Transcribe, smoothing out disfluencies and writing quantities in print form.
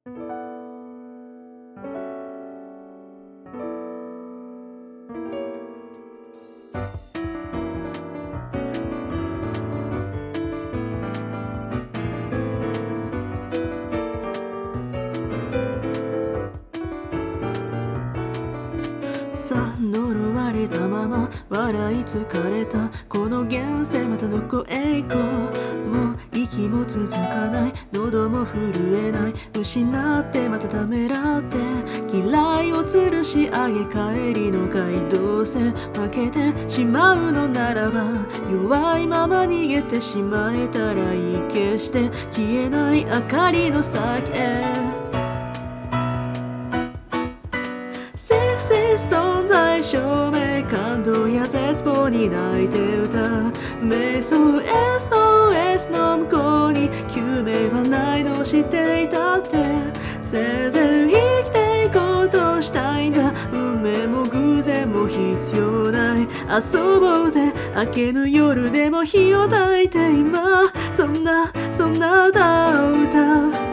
呪われたまま笑い疲れたこの現世、またどこへ行こう。もう息も続かない、喉も震えない、失ってまたためらって嫌いを吊るし上げ帰りの街道線、負けてしまうのならば弱いまま逃げてしまえたらいい。決して消えない明かりの先へ存在証明、感動や絶望に泣いて歌う瞑想 SOS の向こうに救命はないの知っていたって、せいぜい生きていこうとしたいんだ。運命も偶然も必要ない、遊ぼうぜ明けぬ夜でも火を焚いて今そんな歌を歌う。